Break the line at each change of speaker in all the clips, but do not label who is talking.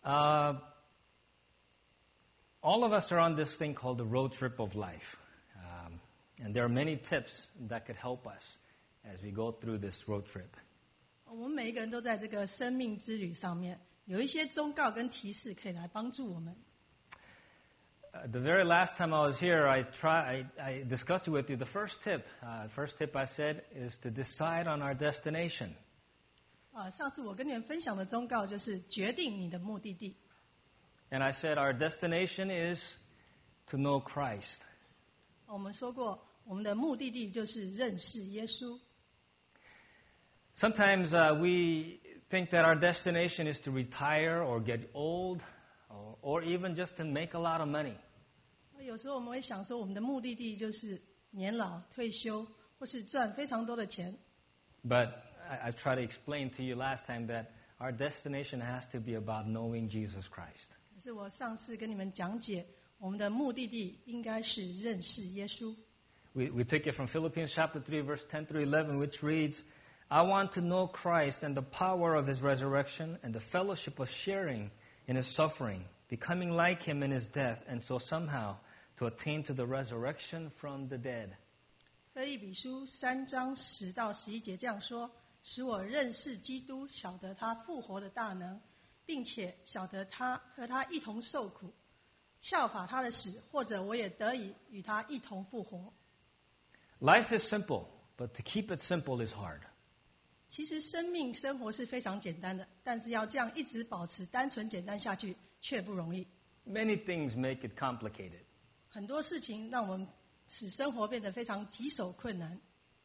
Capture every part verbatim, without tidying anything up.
Uh, all of us are on this thing called the road trip of life. Um, and there are many tips that could help us as we go through this road trip.
我们每一个人都在这个生命之旅上面，有一些忠告跟提示可以来帮助我们。
Uh, the very last time I was here, I try, I, I discussed it with you. The first tip, uh, first tip I said, is to decide on our destination.
啊，上次我跟你们分享的忠告就是决定你的目的地。
And I said our destination is to know Christ.
我们说过，我们的目的地就是认识耶稣。
Sometimes uh, we think that our destination is to retire or get old, or, or even just to make a lot of money.
有时候我们会想说，我们的目的地就是年老、退休，或是赚非常多的钱。
But I, I tried to explain to you last time that our destination has to be about knowing Jesus Christ.
可是我上次跟你们讲解，我们的目的地应该是认识耶稣。
We, we took it from Philippians chapter three, verse ten through eleven, which reads, I want to know Christ and the power of his resurrection and the fellowship of sharing in his suffering, becoming like him in his death, and so somehow to attain to the resurrection from the dead.
腓立比书三章十到十一节这样说：使我认识基督，晓得他复活的大能，并且晓得他和他一同受苦，效法他的死，或者我也得以与他一同复活。
Life is simple, but to keep it simple is hard.
其实生命生活是非常简单的，但是要这样一直保持单纯简单下去却不容易。
Many things make it complicated.
很多事情让我们使生活变得非常棘手困难。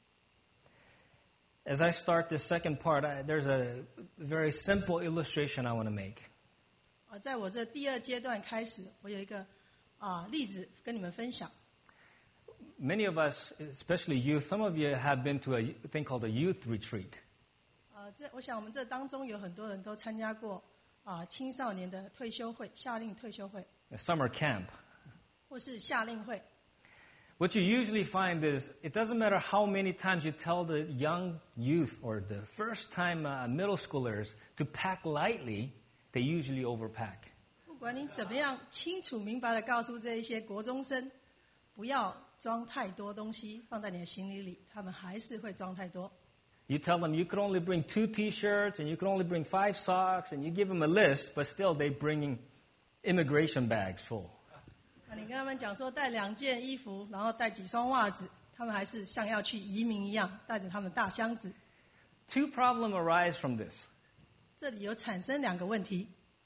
As I start this second part, I, there's a very simple illustration I want to make.
啊，在我这第二阶段开始，我有一个啊例子跟你们分享。
Many of us, especially youth, some of you have been to a thing called a youth retreat.
呃，这我想我们这当中有很多人都参加过啊青少年的退休会、夏令退休会，
A summer camp.
或是夏令会。
What you usually find is it doesn't matter how many times you tell the young youth or the first-time uh, middle schoolers to pack lightly, they usually overpack.
不管你怎么样清楚明白的告诉这一些国中生，不要装太多东西放在你的行李里，他们还是会装太多。
You tell them you could only bring two T-shirts and you could only bring five socks, and you give them a list, but still they bring immigration bags full.
那你跟他们讲说带两件衣服，然后带几双袜子，他们还是像要去移民一样，带着他们大箱子。
Two problems arise from this.
这里有产生两个问题。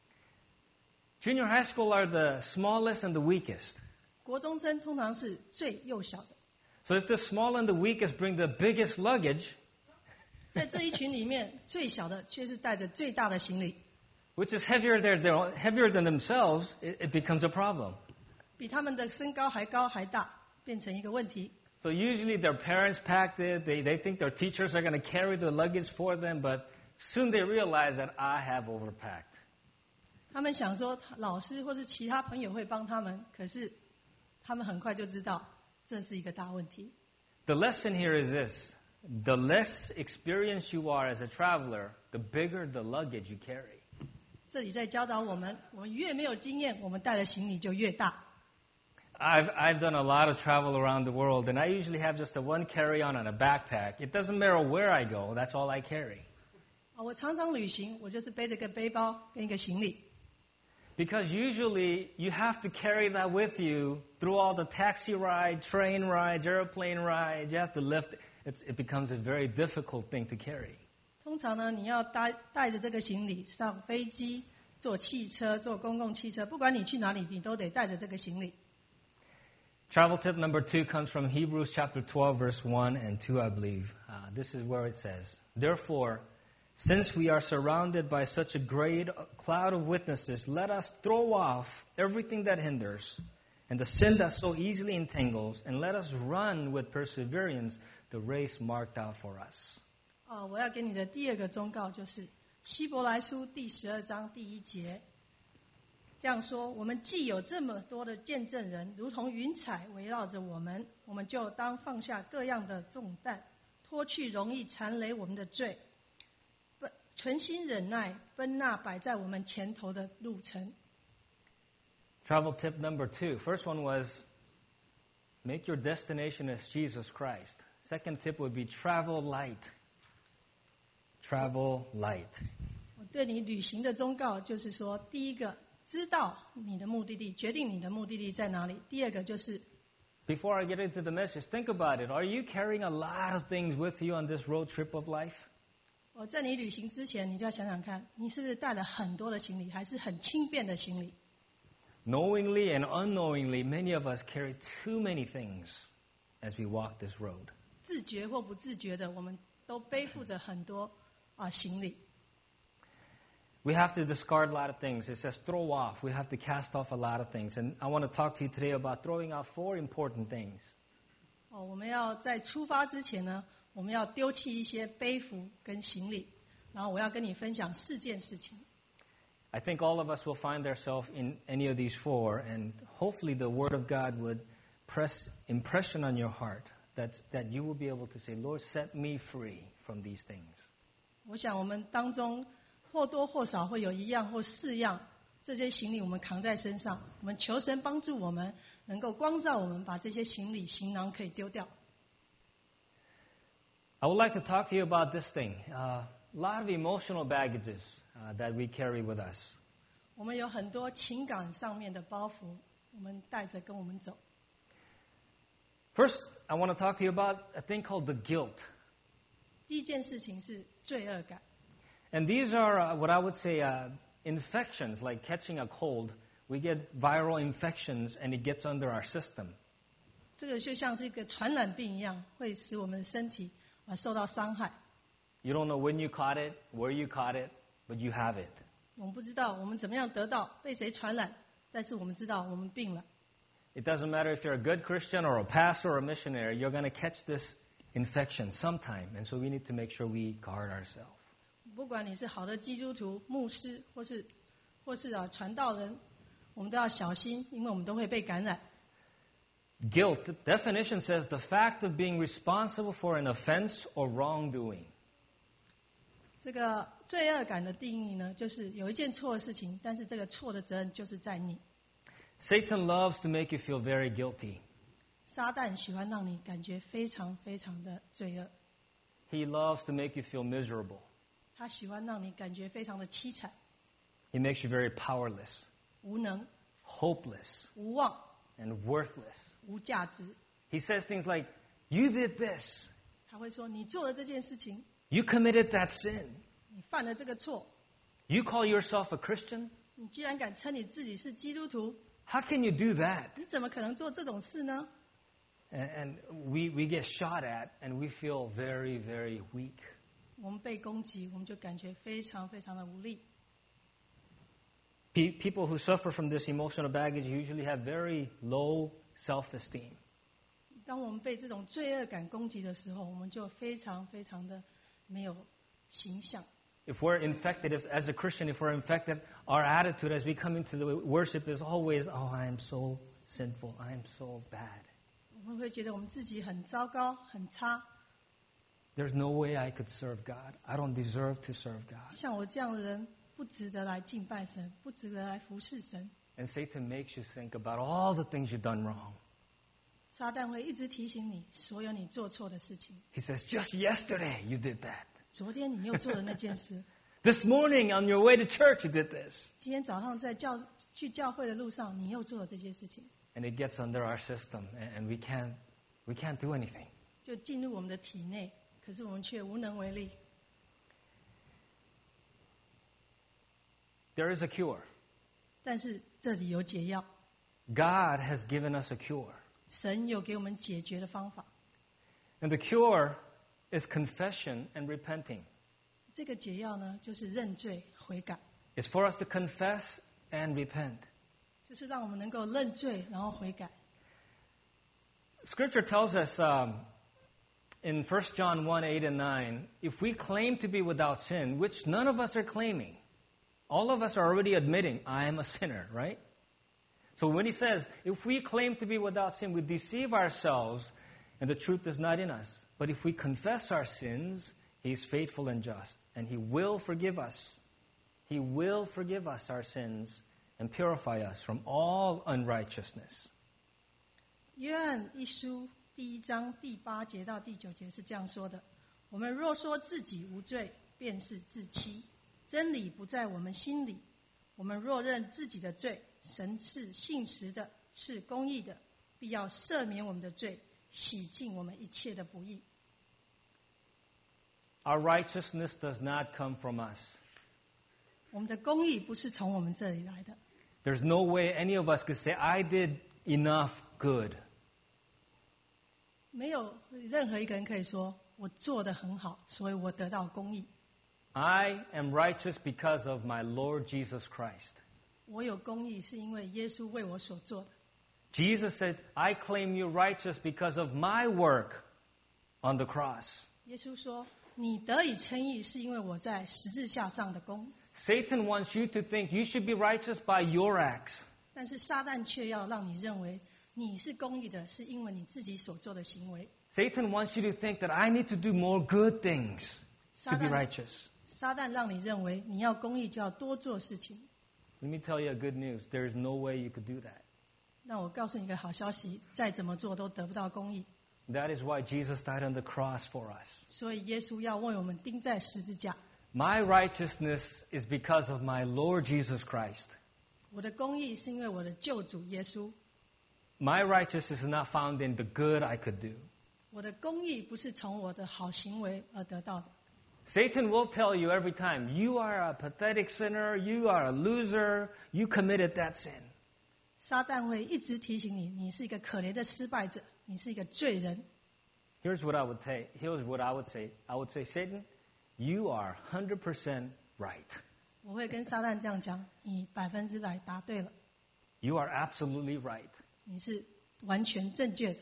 Junior high school are the smallest and the weakest.
国中生通常是最幼小的，
So if the small and the weakest bring the biggest luggage,
在这一群里面，最小的却是带着最大的行李，
which is heavier than, they're heavier than themselves, it, it becomes a problem.
比他们的身高还高还大，变成一个问题。
So usually their parents packed it, they, they think their teachers are going to carry the luggage for them, but soon they realize that I have overpacked.
他们想说老师或是其他朋友会帮他们，可是他们很快就知道这是一个大问题。
The lesson here is this. The less experienced you are as a traveler, the bigger the luggage you carry.
这里在教导我们，我们越没有经验，我们带的行李就越大。
I've, I've done a lot of travel around the world, and I usually have just a one carry-on and a backpack. It doesn't matter where I go, that's all I carry.
啊，我常常旅行，我就是背着个背包跟一个行李。
Because usually you have to carry that with you through all the taxi rides, train rides, airplane rides. You have to lift it. It's, it becomes a very difficult thing to carry.
通常呢，你要带带着这个行李上飞机、坐汽车、坐公共汽车，不管你去哪里，你都得带着这个行李。
Travel tip number two comes from Hebrews chapter twelve, verse one and two, I believe. Uh, this is where it says, Therefore, since we are surrounded by such a great cloud of witnesses, let us throw off everything that hinders and the sin that so easily entangles, and let us run with perseverance the race marked out for us.
哦，我要给你的第二个忠告就是希伯来书第十二章第一节，这样说：我们既有这么多的见证人，如同云彩围绕着我们，我们就当放下各样的重担，脱去容易缠累我们的罪，不存心忍耐， 奔那摆在我们前头的路程。
Travel tip number two. First one was make your destination as Jesus Christ. Second tip would be travel light. Travel light.
我对你旅行的忠告就是说，第一个，知道你的目的地，决定你的目的地在哪里；第二个就是，
Before I get into the message, think about it. Are you carrying a lot of things with you on this road trip of life?
我在你旅行之前，你就要想想看，你是不是带了很多的行李，还是很轻便的行李？
Knowingly and unknowingly, many of us carry too many things as we walk this road.
自觉或不自觉的，我们都背负着很多啊、行李。
We have to discard a lot of things. It says throw off. We have to cast off a lot of things. And I want to talk to you today about throwing out four important things.
哦，我们要在出发之前呢，我们要丢弃一些背负跟行李，然后我要跟你分享四件事情。
I think all of us will find ourselves in any of these four, and hopefully the Word of God would press impression on your heart that, that you will be able to say, Lord, set me free from these things.
我想我们当中或多或少会有一样或四样这些行李我们扛在身上，我们求神帮助我们，能够光照我们，把这些行李行囊可以丢掉。
I would like to talk to you about this thing. Uh, a lot of emotional baggages uh, that we carry with us.
我们有很多情感上面的包袱，我们带着跟我们走。
First, I want to talk to you about a thing called the guilt.
第一件事情是罪恶感，
And these are uh, what I would say uh, infections, like catching a cold. We get viral infections and it gets under our system.
这个就像是一个传染病一样，会使我们的身体啊受到伤害。
You don't know when you caught it, where you caught it, but you have it.
我们不知道我们怎么样得到，被谁传染，但是我们知道我们病了。
It doesn't matter if you're a good Christian or a pastor or a missionary, you're going to catch this infection sometime. And so we need to make sure we guard ourselves.
不管你是好的基督徒、牧师，或是或是啊传道人，我们都要小心，因为我们都会被感染。
Guilt, the definition says the fact of being responsible for an offense or wrongdoing.
这个罪恶感的定义呢，就是有一件错的事情，但是这个错的责任就是在你。
Satan loves to make you feel very guilty.
撒旦喜欢让你感觉非常非常的罪恶，
He loves to make you feel miserable.
他喜欢让你感觉非常的凄惨、
He makes you very powerless,
无能、
hopeless,
无望、
and worthless.
无价值。
He says things like, you did this.
他会说：“你做了这件事情，
You committed that sin.
你犯了这个错，
You call yourself a Christian?
你居然敢称你自己是基督徒，
How can you do that?
你怎么可能做这种事呢？”
And, and we, we get shot at and we feel very, very weak.
我们被攻击，我们就感觉非常非常的无力。
Pe- People who suffer from this emotional baggage usually have very low self-esteem.
当我们被这种罪恶感攻击的时候，我们就非常非常的没有形象。
If we're infected, if, as a Christian, if we're infected, our attitude as we come into the worship is always, oh, I am so sinful. I am so bad.
我们会觉得我们自己很糟糕、很差。
There's no way I could serve God. I don't deserve to serve God.
像我这样的人，不值得来敬拜神，不值得来服侍神。
And Satan makes you think about all the things you've done wrong.
撒旦会一直提醒你所有你做错的事情。
He says, just yesterday you did that.
昨天你又做了那件事，
This morning on your way to church you did this.
今天早上在教去教会的路上，你又做了这些事情，
And it gets under our system and, and we can't we can't do anything.
就进入我们的体内，可是我们却无能为力。
There is a cure.
但是这里有解药，
God has given us a cure.
神有给我们解决的方法。
And the cure is confession and repenting.
这个解药呢，就是认罪悔改，
It's for us to confess and repent.
就是让我们能够认罪，然后悔改。
Scripture tells us um, in First John one, eight and nine, if we claim to be without sin, which none of us are claiming, all of us are already admitting, I am a sinner, right? So when he says, if we claim to be without sin, we deceive ourselves and the truth is not in us. But if we confess our sins, he is faithful and just, and he will forgive us He will forgive us our sins and purify us from all unrighteousness.
约翰一书第一章第八节到第九节是这样说的：我们若说自己无罪，便是自欺，真理不在我们心里。我们若认自己的罪，神是信实的，是公义的，必要赦免我们的罪，洗净我们一切的不义。
Our righteousness does not come from us.
我们的公义不是从我们这里来的。
There's no way any of us could say, I did enough good.
没有任何一个人可以说我做得很好，所以我得到公义。
I am righteous because of my Lord Jesus Christ.
我有公义是因为耶稣为我所做的。
Jesus said, I claim you righteous because of my work on the cross.
耶稣说：“你得以称义，是因为我在十字架上的功。”
Satan wants you to think you should be righteous by your acts.
但是撒旦却要让你认为你是公义的，是因为你自己所做的行为。
Satan wants you to think that I need to do more good things to be righteous.
撒旦让你认为你要公义就要多做事情。
Let me tell you a good news. There is no way you could do that.
那我告诉你一个好消息，再怎么做都得不到公义。
That is why Jesus died on the cross for us.
所以耶稣要为我们钉在十字架。
My righteousness is because of my Lord Jesus Christ.
我的公义是因为我的救主耶稣。
My righteousness is not found in the good I could do.
我的公义不是从我的好行为而得到的。
Satan will tell you every time, you are a pathetic sinner, you are a loser, you committed that sin.
撒旦会一直提醒你，你是一个可怜的失败者，你是一个罪人。
Here's what I would say. Here's what I would say. I would say, Satan, you are one hundred percent right.
我会跟撒旦这样讲：你百分之百答对了，
You are absolutely right.
你是完全正确的。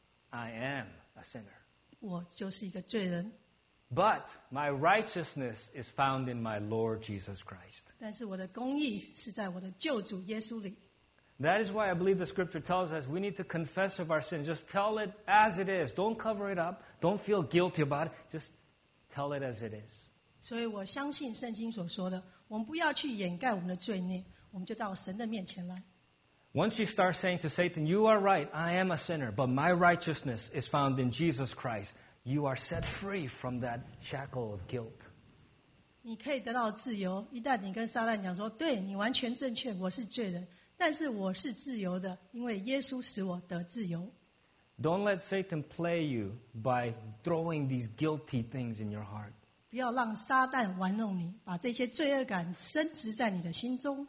I am a sinner.
我就是一个罪人，
But my righteousness is found in my Lord Jesus Christ.
但是我的公义是在我的救主耶稣里。
That is why I believe the scripture tells us we need to confess of our sin. Just tell it as it is. Don't cover it up. Don't feel guilty about it. Just tell it as it is.
所以我相信圣经所说的，我们不要去掩盖我们的罪孽，我们就到神的面前来。
Once you start saying to Satan, you are right, I am a sinner, but my righteousness is found in Jesus Christ, you are set free from that shackle of guilt.
你可以得到自由。一旦你跟撒旦讲说：“对，你完全正确，我是罪人，但是我是自由的，因为耶稣使我得自由。”
Don't let Satan play you by throwing these guilty things in your heart.
不要让撒旦玩弄你，把这些罪恶感深植在你的心中。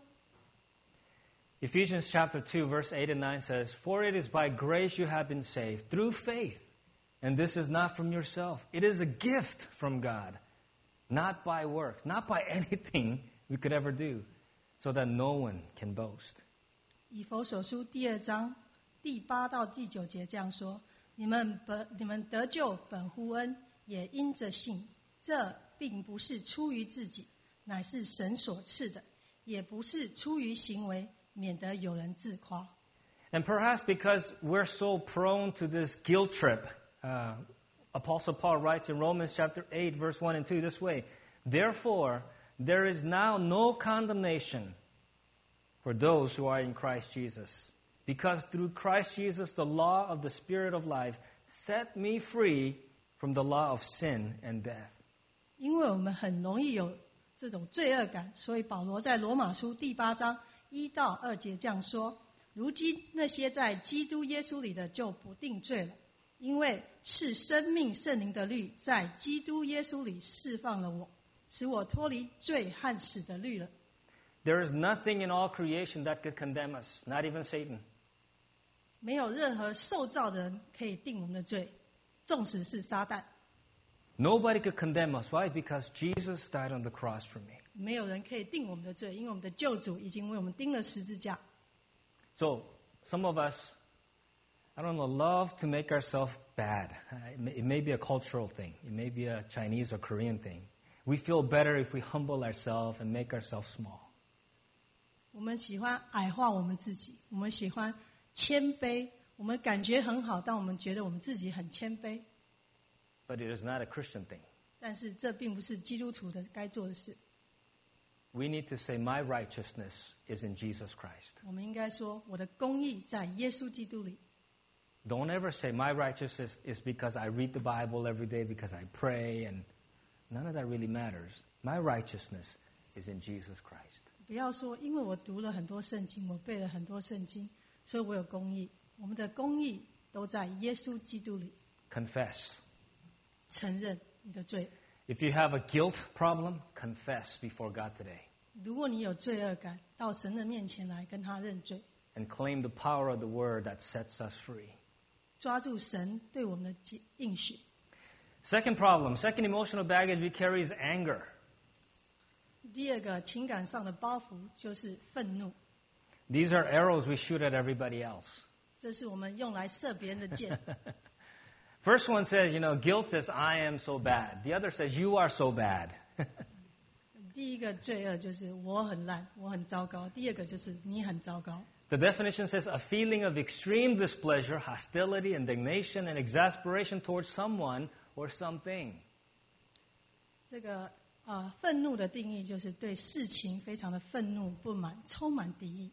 Ephesians chapter two, verse eight and nine says, For it is by grace you have been saved, through faith. And this is not from yourself. It is a gift from God, not by works, not by anything we could ever do, so that no one can boast.
以弗所书第二章第八到第九节这样说：你们本你们得救本乎恩，也因着信。这并不是出于自己，乃是神所赐的；也不是出于行为，免得有人自夸。
And perhaps because we're so prone to this guilt trip, uh, Apostle Paul writes in Romans chapter eight, verse one and two this way, Therefore, there is now no condemnation for those who are in Christ Jesus. Because through Christ Jesus, the law of the Spirit of life set me free from the law of sin and death.
因为我们很容易有这种罪恶感，所以保罗在罗马书第八章一到二节这样说：如今那些在基督耶稣里的就不定罪了，因为是生命圣灵的律在基督耶稣里释放了我，使我脱离罪和死的律了。
There is nothing in all creation that could condemn us, not even Satan.
没有任何受造的人可以定我们的罪，纵使是撒旦。
Nobody could condemn us. Why? Because Jesus died on the cross for me.
没有人可以定我们的罪，因为我们的救主已经为我们钉了十字架。
So, some of us, I don't know, love to make ourselves bad. It may, it may be a cultural thing. It may be a Chinese or Korean thing. We feel better if we humble ourselves and make ourselves small.
我们喜欢矮化我们自己，我们喜欢谦卑，我们感觉很好，但我们觉得我们自己很谦卑。
But it is not a Christian thing.
但是这并不是基督徒的该做的事。
we need to say, my righteousness is in Jesus Christ.
我们应该说，我的公义在耶稣基督里。
Don't ever say, my righteousness is because I read the Bible every day, because I pray, and none of that really matters. My righteousness is in Jesus Christ.
不要说，因为我读了很多圣经，我背了很多圣经，所以我有公义。我们的公义都在耶稣基督里。
Confess.
承认你的罪。
If you have a guilt problem, confess before God today.
如果你有罪恶感，到神的面前来跟他认罪，
And claim the power of the word that sets us free.
抓住神对我们的应许。
Second problem, second emotional baggage we carry is anger.
第二个情感上的包袱就是愤怒，
These are arrows we shoot at everybody else.
这是我们用来射别人的箭。
First one says, you know, guilt is I am so bad. The other says, you are so bad.
第一个罪恶就是我很烂，我很糟糕；第二个就是你很糟糕。
The definition says a feeling of extreme displeasure, hostility, indignation, and exasperation towards someone or something.
这个啊，愤怒的定义就是对事情非常的愤怒、不满，充满敌意。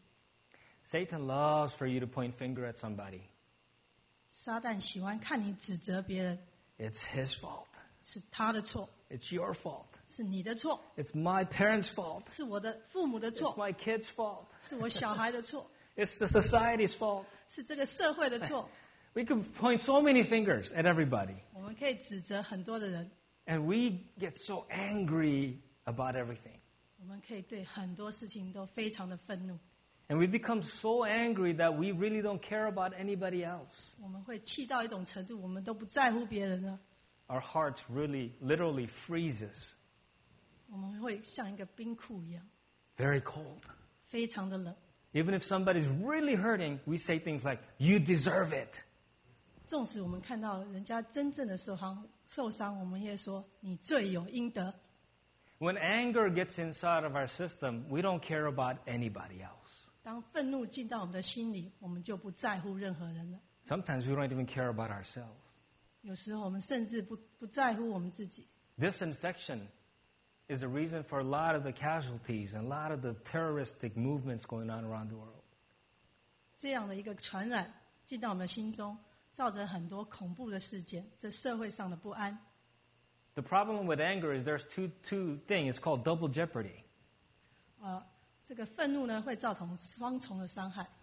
Satan loves for you to point finger at somebody.
撒旦喜欢看你指责别人，
It's his fault.
是他的错，
It's your fault.
是你的错，
It's my parents' fault.
是我的父母的
It's
错，
my kids' fault.
是我小孩的错，
It's the society's fault.
是这个社会的错。
We can point so many fingers at everybody.
我们可以指责很多的人，
And we get so angry about everything.
我们可以对很多事情都非常的愤怒，
And we become so angry that we really don't care about anybody else.
我们会气到一种程度，我们都不在乎别人了，
Our hearts really, literally freezes.
我们会像一个冰库一样，
Very cold.
非常的冷。
Even if somebody's really hurting, we say things like, you deserve it.
纵使我们看到人家真正的受伤，受伤，我们也说你罪有应得。
When anger gets inside of our system, we don't care about anybody else.
当愤怒进到我们的心里，我们就不在乎任何人了。
Sometimes we don't even care about ourselves.
有时候我们甚至不不在乎我们自己。
This infection is the reason for a lot of the casualties and a lot of the terroristic movements going on around the world.
这样的一个传染进到我们的心中，造成很多恐怖的事件，这社会上的不安。
The problem with anger is there's two, two things. It's called double jeopardy.
呃，这个愤怒呢，会造成双重的伤害。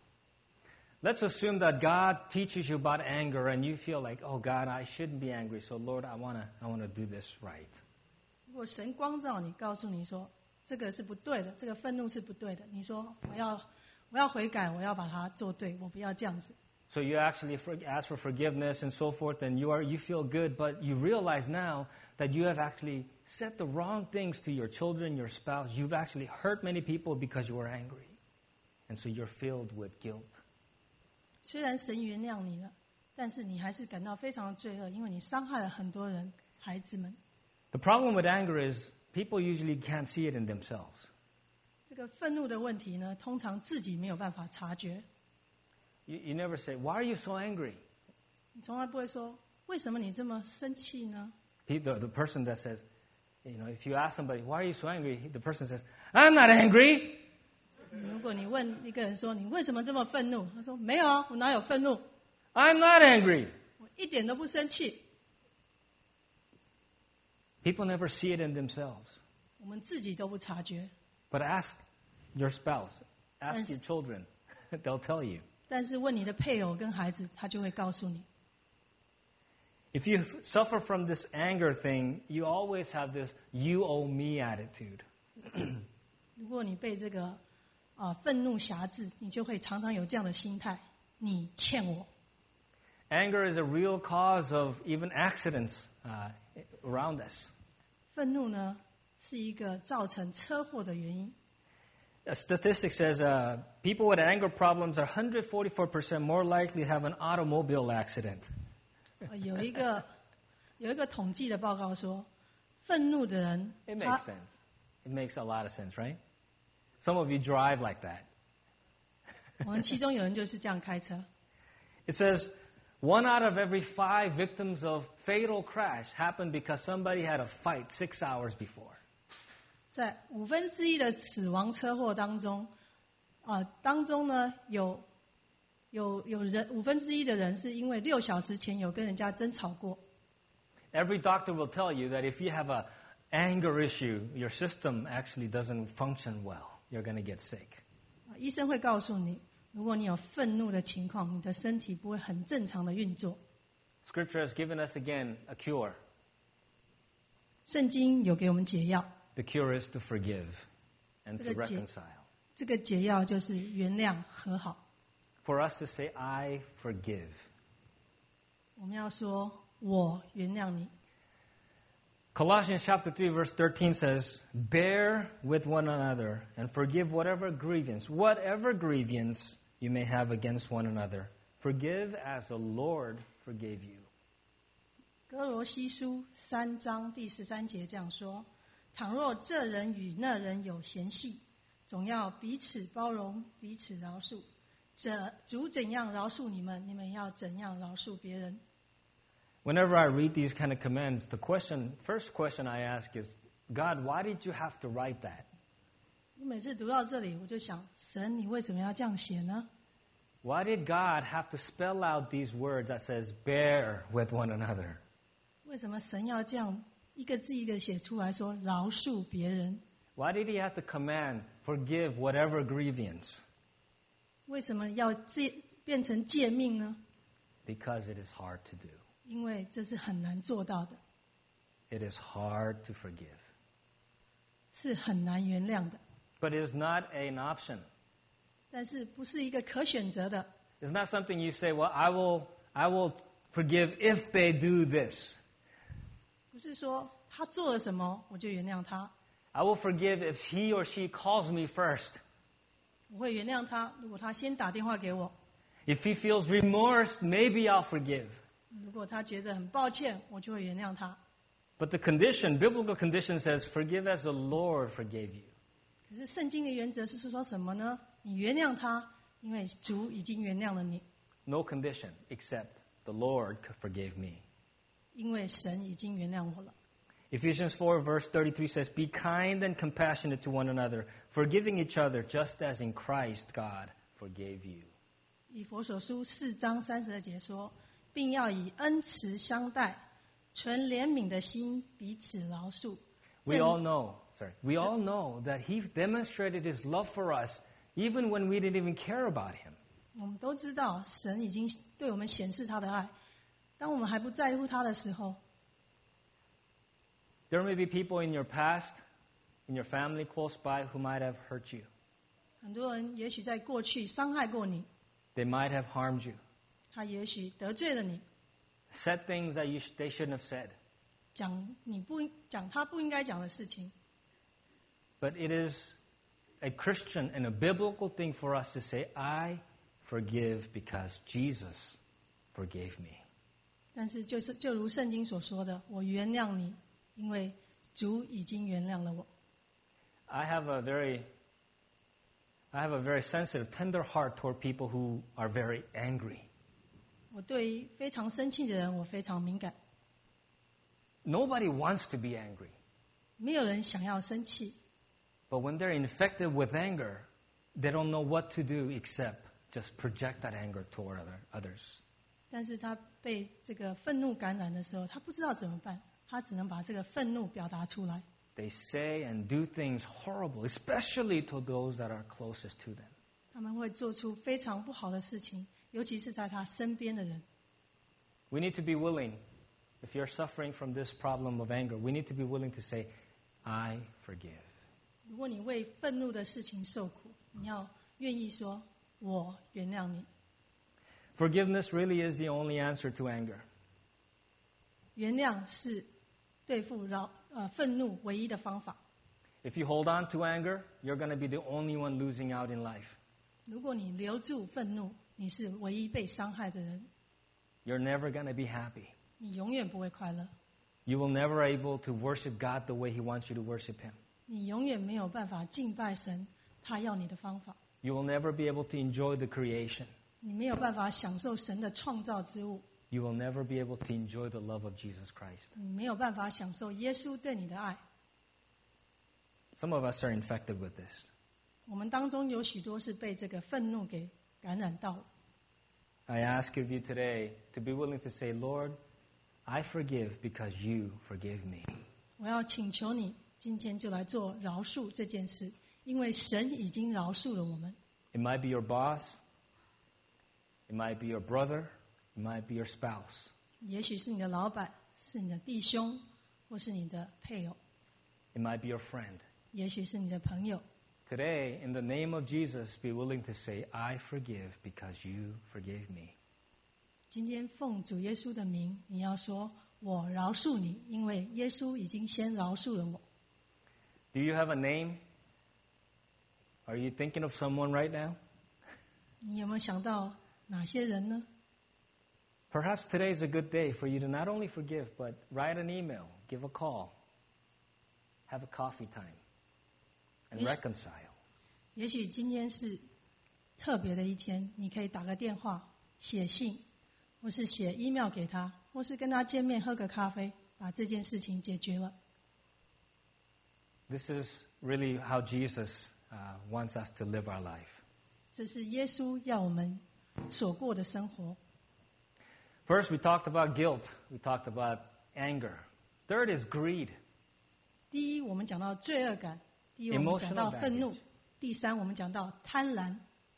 Let's assume that God teaches you about anger and you feel like, oh God, I shouldn't be angry, so Lord, I wanna, I wanna do this right.
如果神光照你，告诉你说这个是不对的，这个愤怒是不对的，你说我要我要悔改，我要把它做对，我不要这样子。
So you actually for, ask for forgiveness and so forth, and you are you feel good, but you realize now that you have actually said the wrong things to your children, your spouse. You've actually hurt many people because you were angry, and so you're filled with guilt.
虽然神原谅你了，但是你还是感到非常的罪恶，因为你伤害了很多人，孩子们。
The problem with anger is people usually can't see it in themselves.
这个愤怒的问题呢，通常自己没有办法察觉。
You, you never say, "Why are you so angry?"
你从来不会说为什么你这么生气呢？
He, the, the person that says, you know, if you ask somebody, "Why are you so angry?" The person says, "I'm not angry."
如果你问一个人说你为什么这么愤怒，他说没有啊，我哪有愤怒，
I'm not angry.
我一点都不生气。
People never see it in themselves.
我们自己都不察觉，
But ask your spouse, ask
Yes.
your children. They'll tell you.
但是问你的配偶跟孩子，他就会告诉你。
If you suffer from this anger thing, you always have this you owe me attitude.
如果你被这个啊、呃愤怒辖制，你就会常常有这样的心态：你欠我。
Anger is a real cause of even accidents uh, around us.
愤怒呢，是一个造成车祸的原因。
A statistic says uh, people with anger problems are one hundred forty-four percent more likely to have an automobile accident.
呃有一个有一个统计的报告说，愤怒的人，
It
他
makes sense. It makes a lot of sense, right? Some of you drive like that.
我们其中有人就是这样开车。
It says one out of every five victims of fatal crash happened because somebody had a fight six hours before.
在五分之一的死亡车祸当中，啊、呃，当中呢有有有人五分之一的人是因为六小时前有跟人家争吵过。
Every doctor will tell you that if you have an anger issue, your system actually doesn't function well. You're going to get sick.
医生会告诉你，如果你有愤怒的情况，你的身体不会很正常的运作。
Scripture has given us again a cure.
圣经有给我们解药。
The cure is to forgive and to reconcile.
这个解药就是原谅和好。
For us to say, I forgive.
我们要说，我原谅你。
Colossians chapter three verse thirteen says, Bear with one another and forgive whatever grievance, whatever grievance you may have against one another. Forgive as the Lord forgave you.
哥罗西书三章第十三节这样说：倘若这人与那人有嫌隙，总要彼此包容，彼此饶恕。这主怎样饶恕你们，你们要怎样饶恕别人。
Whenever I read these kind of commands, the question, first question I ask is, God, why did you have to write that?
我每次读到这里，我就想，神，你为什么要这样写呢？
Why did God have to spell out these words that says, bear with one another?
为什么神要这样一个字一个写出来说饶恕别人？
Why did he have to command, forgive whatever grievance?
为什么要戒变成诫命呢？
Because it is hard to do.
因为这是很难做到的，
It is hard to forgive.
是很难原谅的。
But it is not an option.
但是不是一个可选择的。
It's not something you say, well, I will, I will forgive if they do this.
不是说他做了什么我就原谅他，
I will forgive if he or she calls me first.
我会原谅他，如果他先打电话给我，
If he feels remorse, maybe I'll forgive.
如果他觉得很抱歉，我就会原谅他。
But the condition, biblical condition says, forgive as the Lord forgave you.
可是圣经的原则是说什么呢？你原谅他，因为主已经原谅了你，
No condition except the Lord forgave me.
因为神已经原谅我了。
Ephesians four verse thirty-three says, Be kind and compassionate to one another, forgiving each other just as in Christ God forgave you.
以弗所书四章三十二节说，并要以恩慈相待，存怜悯的心彼此饶恕。
We all know, sorry, we all know that he demonstrated his love for us even when we didn't even care about him.
我们都知道，神已经对我们显示他的爱。当我们还不在乎他的时候，
There may be people in your past, in your family close by, who might have hurt you.
很多人也许在过去伤害过你，
They might have harmed you,
他也许得罪了你，
said things that you sh- they shouldn't have said.
讲你不讲他不应该讲的事情。
But it is a Christian and a biblical thing for us to say, I forgive because Jesus forgave me.
但是就是就如圣经所说的，我原谅你，因为主已经原谅了我。
I have a very, I have a very sensitive, tender heart toward people who are very angry.
我对于非常生气的人，我非常敏感。
Nobody wants to be angry.
没有人想要生气，
But when they're infected with anger, they don't know what to do except just project that anger toward other, others.
但是他被这个愤怒感染的时候，他不知道怎么办，他只能把这个愤怒表达出来。
They say and do things horrible, especially to those that are closest to them.
他们会做出非常不好的事情，尤其是在他身边的人。
We need to be willing, if you're suffering from this problem of anger, we need to be willing to say, I forgive.
如果你为愤怒的事情受苦，你要愿意说：“我原谅你。”
Forgiveness really is the only answer to anger.
原谅是对付饶呃愤怒唯一的方法。
If you hold on to anger, you're going to be the only one losing out in life.
如果你留住愤怒，你是唯一被伤害的人，
You're never going to be happy.
你永远不会快乐，
You will never able to worship God the way He wants you to worship Him.
你永远没有办法敬拜神，他要你的方法，
You will never be able to enjoy the creation.
你没有办法享受神的创造之物，
You will never be able to enjoy the love of Jesus Christ.
你没有办法享受耶稣对你的爱。
Some of us are infected with this.
我们当中有许多是被这个愤怒给感染到了。
I ask of you today to be willing to say, Lord, I forgive because you forgive me.
我要请求你今天就来做饶恕这件事，因为神已经饶恕了我们。
It might be your boss. It might be your brother. It might be your spouse.
也许是你的老板，是你的弟兄，或是你的配偶，
It might be your friend.
也许是你的朋友。
Today, in the name of Jesus, be willing to say, I forgive because you forgave me.
今天奉主耶稣的名，你要说我饶恕你，因为耶稣已经先饶恕了我。
Do you have a name? Are you thinking of someone right now?
你有没有想到哪些人呢？
Perhaps today is a good day for you to not only forgive, but write an email, give a call, have a coffee time, and
Yes.
reconcile.
也许今天是特别的一天，你可以打个电话、写信，或是写 email 给他，或是跟他见面喝个咖啡，把这件事情解决了。
This is really how Jesus uh, wants us to live our life.
这是耶稣要我们所过的生活。
First, we talked about guilt. We talked about anger. Third is greed.
第一，我们讲到罪恶感；第一，我们讲到
Emotional
愤怒；
baggage.
第三，我们讲到贪婪。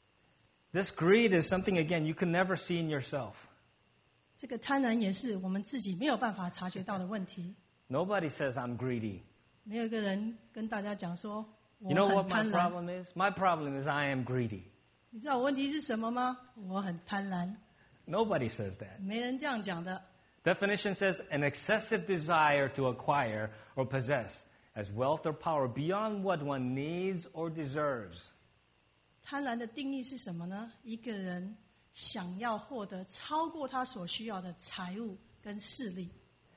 This greed is something, again, you can never see in yourself.
这个贪婪也是我们自己没有办法察觉到的问题。
Nobody says, I'm greedy.
没有一个人跟大家讲说我
You know
很
what my
贪婪。
problem is? My problem is I am greedy.
你知道我问题是什么吗？我很贪婪。
Nobody says that.
没人这样讲的。
Definition says an excessive desire to acquire or possess as wealth or power beyond what one needs or deserves.
贪婪的定义是什么呢？一个人想要获得超过他所需要的财物跟势力。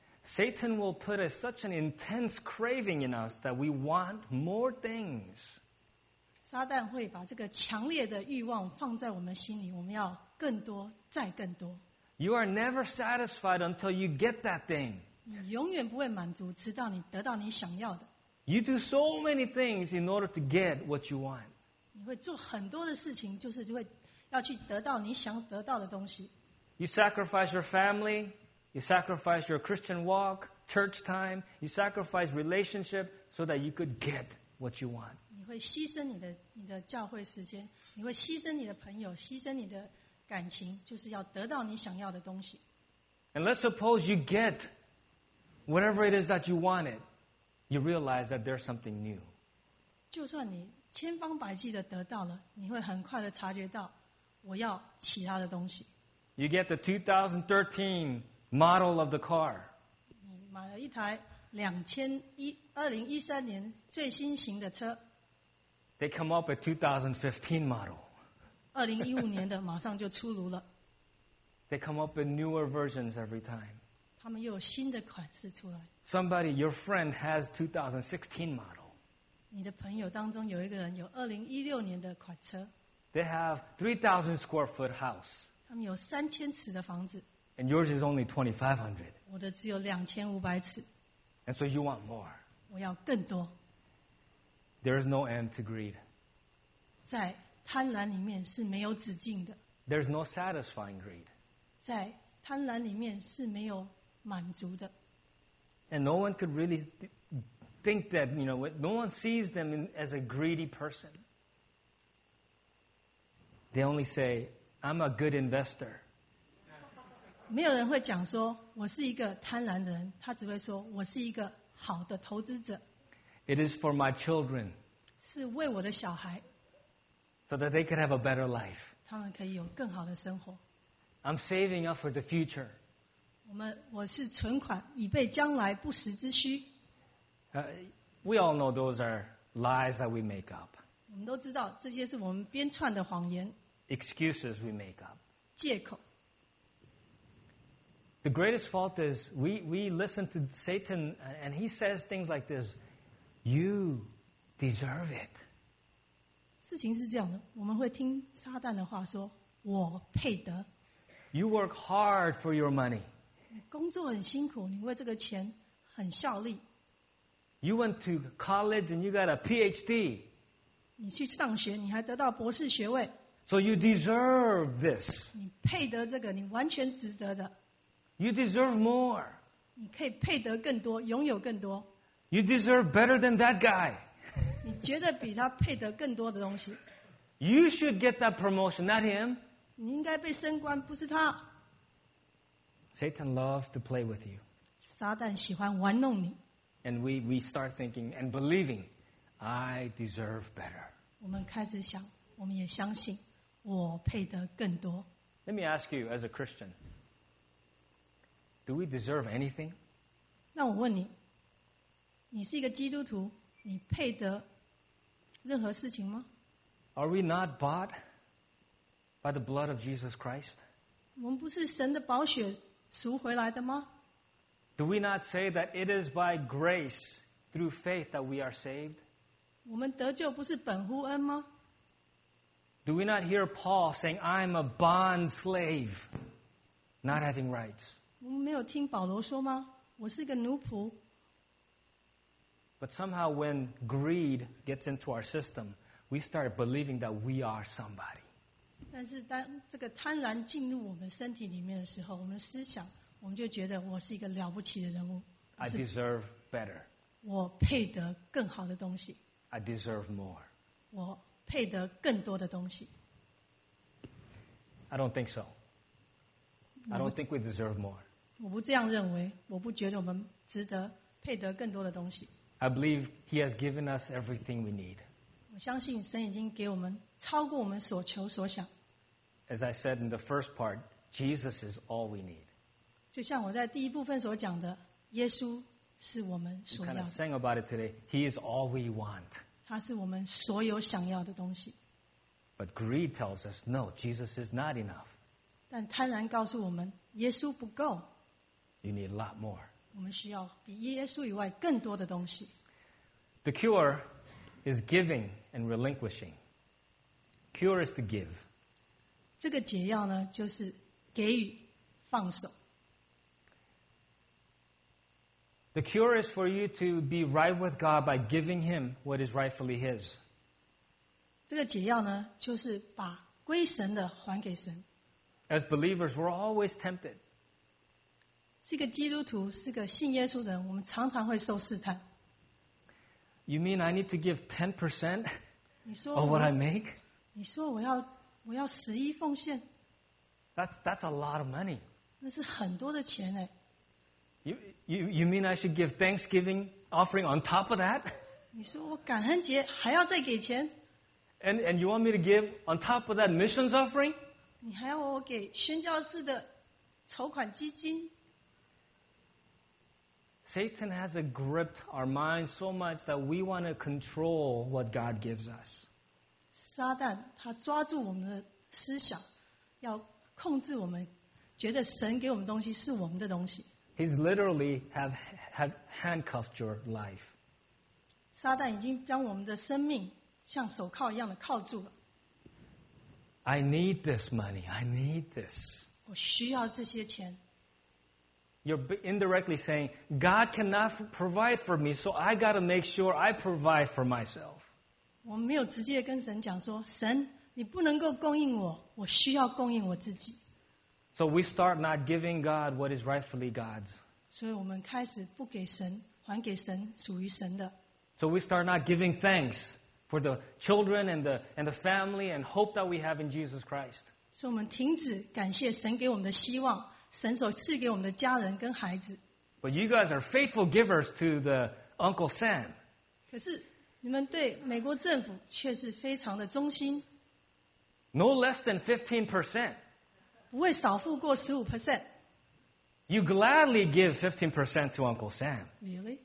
Satan will put a, such an intense craving in us that we want more things.
撒旦会把这个强烈的欲望放在我们心里，我们要更多，再更多。
You are never satisfied until you get that thing.
你永远不会满足，直到你得到你想要的。
You do so many things in order to get what you want.
你会做很多的事情，就是会要去得到你想得到的东西。
You sacrifice your family, you sacrifice your Christian walk, church time, you sacrifice relationship so that you could get what you want.
你会牺牲你的你的教会时间，你会牺牲你的朋友，牺牲你的感情，就是要得到你想要的东西。
And let's suppose you get whatever it is that you wanted. You realize that there's something new.
就算你千方百计的得到了，你会很快的察觉到，我要其他的东西。
You get the two thousand thirteen model of the car.
你买了一台两千一二零一三年最新型的车，
They come up with two thousand fifteen model.
二零一五年的马上就出炉了，
They come up with newer versions every time.
他们又有新的款式出来。
Somebody, your friend, has two thousand sixteen model.
你的朋友当中有一个人有二零一六年的款车，
They have three thousand square foot house.
他们有三千尺的房子，
And yours is only twenty-five hundred.
我的只有两千五百尺，
And so you want more.
我要更多。
There is no end to greed.
在贪婪里面是没有止境的，
There's no satisfying greed.
在贪婪里面是没有满足的。
And no one could really th- think that, you know, no one sees them in, as a greedy person. They only say, I'm a good investor.
没有人会讲说我是一个贪婪的人，他只会说我是一个好的投资者，
It is for my children
是为我的小孩，
so that they could have a better life.
他们可以有更好的生活。
I'm saving up for the future.
我们我是存款，以备将来不时之需。
Uh, we all know those are lies that we make up,
我们都知道这些是我们编串的谎言、
excuses we make up.
借口。
The greatest fault is we, we listen to Satan and he says things like this, you deserve it.
事情是这样的，我们会听撒旦的话说，我配得。
You work hard for your money.
你工作很辛苦，你为这个钱很效力。
You went to college and you got a P H D.
你去上学，你还得到博士学位，
So you deserve this.
你配得这个，你完全值得的，
You deserve more.
你可以配得更多，拥有更多，
You deserve better than that guy.
你觉得比他配得更多的东西，
You should get that promotion, not him.
你应该被升官，不是他。
Satan loves to play with you.
撒旦喜欢玩弄你，
And we, we start thinking and believing, I deserve better.
我们开始想，我们也相信，我配得更多。
Let me ask you, as a Christian, do we deserve anything?
那我问你，你是一个基督徒，你配得任何事情吗？
Are we not bought by the blood of Jesus Christ?
我们不是神的宝血赎回来的吗？
Do we not say that it is by grace through faith that we are saved?
我们得救不是本乎恩吗？
Do we not hear Paul saying, I'm a bond slave, not having rights?
我们没有听保罗说吗？我是个奴仆。
But somehow when greed gets into our system, we start believing that we are somebody.
但是当这个贪婪进入我们身体里面的时候，我们的思想，我们就觉得我是一个了不起的人物，
I deserve better.
我配得更好的东西，
I deserve more.
我配得更多的东西。
I don't think so. I don't think we deserve more.
我不这样认为，我不觉得我们值得配得更多的东西。
I believe He has given us everything we need.
我相信神已经给我们超过我们所求所想。
As I said in the first part, Jesus is all we need.
就像我在第一部分所讲的，耶稣是我们
We
所
kind
要
of
的，
sang about it today. He is all we want.
他是我们所有想要的东西。
But greed tells us, no, Jesus is not enough.
但贪婪告诉我们，耶稣不够，
You need a lot more.
我们需要比耶稣以外更多的东西。
The cure is giving and relinquishing. Cure is to give.
这个解药呢，就是给予、放手。
The cure is for you to be right with God by giving Him what is rightfully His.
这个解药呢，就是把归神的还给神。
As believers, we're always tempted.
是个基督徒，是个信耶稣的人，我们常常会受试探。
You mean I need to give ten percent
你说
of what I
我，
make?
你说我要我要十一奉献，
That's, that's a lot of money.
那是很多的钱哎。
You, you, you mean I should give Thanksgiving offering on top of that?
你说我感恩节还要再给钱，
And, and you want me to give on top of that missions offering?
你还要我给宣教士的筹款基金？
Satan has gripped our minds so much that we want to control what God gives us.
撒旦他抓住我们的思想，要控制我们，觉得神给我们东西是我们的东西。
He's literally have, have handcuffed your life.
撒旦已经将我们的生命像手铐一样的铐住了。
I need this money. I need this.
我需要这些钱。
You're indirectly saying, God cannot provide for me, so I got to make sure I provide for myself.
我们没有直接跟神讲说，神，你不能够供应我，我需要供应我自己。
So we start not giving God what is rightfully God's.
所以我们开始不给神，还给神属于神的。
So we start not giving thanks for the children and the, and the family and hope that we have in Jesus Christ.
所以我们停止感谢神给我们的希望，神所赐给我们的家人跟孩子。
But you guys are faithful givers to the Uncle Sam.
可是你们对美国政府却是非常的忠心，
No less than fifteen percent.
不会少付过十五 percent。
You gladly give fifteen percent to Uncle Sam.
Really？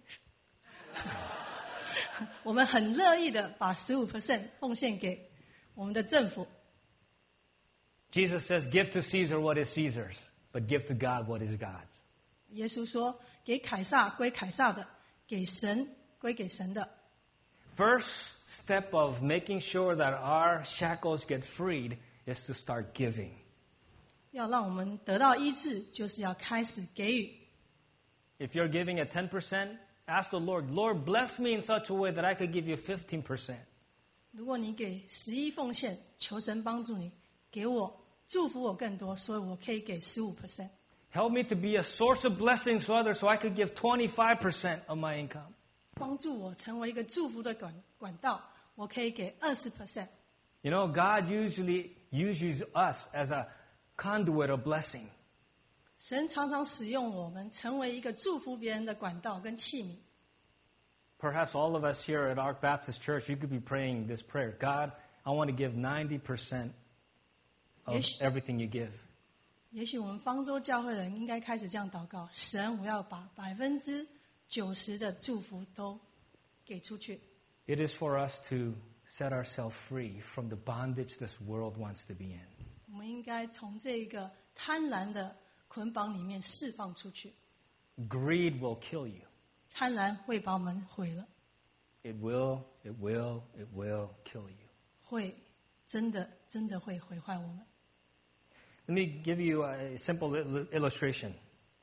我们很乐意的把十五 percent 奉献给我们的政府。
Jesus says, give to Caesar what is Caesar's, but give to God what is God's.
耶稣说：“给凯撒归凯撒的，给神归给神的。”
First step of making sure that our shackles get freed is to start giving.
要让我们得到医治，就是要开始给予。
If you're giving at ten percent, ask the Lord, Lord, bless me in such a way that I could give you fifteen percent.
如果你给十一奉献，求神帮助你，给我祝福我更多，所以我可以给十五 percent。
Help me to be a source of blessings to others so I could give twenty-five percent of my income.
帮助我成为一个祝福的管管道，我可以给二十 percent。
You know, God usually uses us as a conduit of blessing.
神常常使用我们成为一个祝福别人的管道跟器皿。
Perhaps all of us here at Ark Baptist Church, you could be praying this prayer. God, I want to give ninety percent of
Yes.
everything you give.
也许我们方舟教会的人应该开始这样祷告：神，我要把百分之九十的祝福都给出去。
It is for us to set ourselves free from the bondage this world wants to be in.
我们应该从这个贪婪的捆绑里面释放出去。
Greed will kill you.
贪婪会把我们毁了，
It will, it will, it will kill you.
会真的真的会毁坏我们。
Let me give you a simple il- illustration.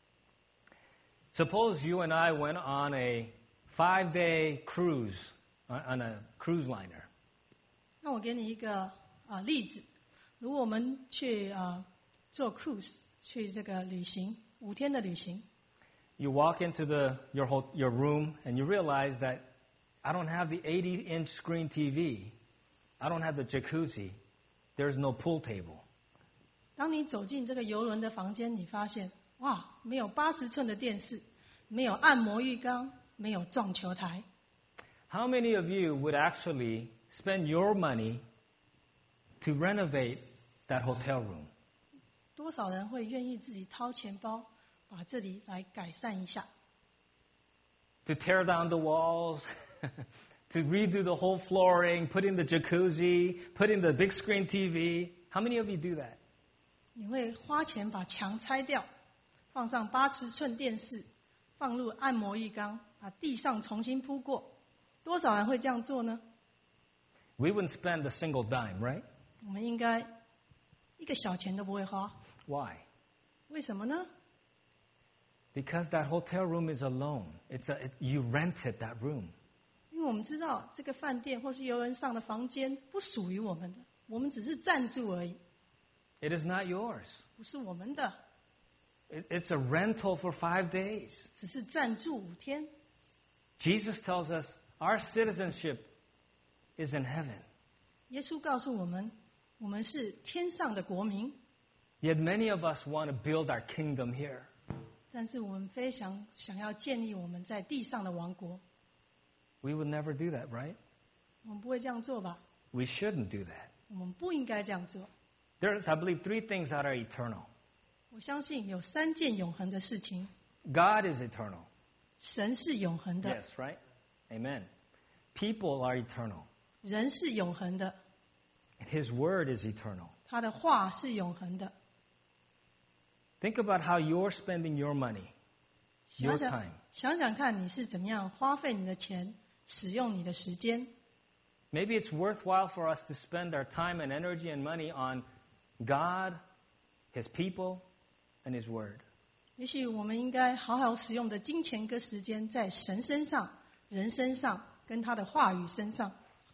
Suppose you and I went on a five-day cruise on on a cruise liner.
那我给你一个啊、呃例子，如果我们去啊、呃、做 cruise 去这个旅行五天的旅行，
You walk into the your whole, your room and you realize that I don't have the eighty-inch screen T V. I don't have the jacuzzi. There's no pool table.
当你走进这个游轮的房间，你发现哇，没有八十寸的电视，没有按摩浴缸，没有撞球台。
How many of you would actually spend your money to renovate that hotel room?
多少人会愿意自己掏钱包，把这里来改善一下？
To tear down the walls, to redo the whole flooring, put in the jacuzzi, put in the big screen T V. How many of you do that?
你会花钱把墙拆掉，放上八十寸电视，放入按摩浴缸，把地上重新铺过。多少人会这样做呢？
We wouldn't spend a single dime, right?
我们应该一个小钱都不会花。
Why?
为什么呢？
Because that hotel room is a loan. It's a, it, you rented that room.
因为我们知道这个饭店或是游轮上的房间不属于我们的，我们只是暂住而已，
It is not yours.
不是我们的，
It, it's a rental for five days.
只是暂住五天。
Jesus tells us our citizenship is in heaven.
耶稣告诉我们，我们是天上的国民，
Yet many of us want to build our kingdom here.
但是我们非常想要建立我们在地上的王国。
We would never do that, right?
我们不会这样做吧？
We shouldn't do that.
我们不应该这样做。
There's, I believe, three things that are eternal.
我相信有三件永恒的事情，
God is eternal.
神是永恒的，
Yes, right? Amen. People are eternal.
人是永恒的，
And His word is eternal.
他的话是永恒的。
Think about how you're spending your money,
想
your
想
time.
想想看，你是怎么样花费你的钱，使用你的时间。
Maybe it's worthwhile for us to spend our time and energy and money on God, His people, and His word.
也许我们应该好好使用的金钱跟时间在神身上、人身上，跟他的话语身上。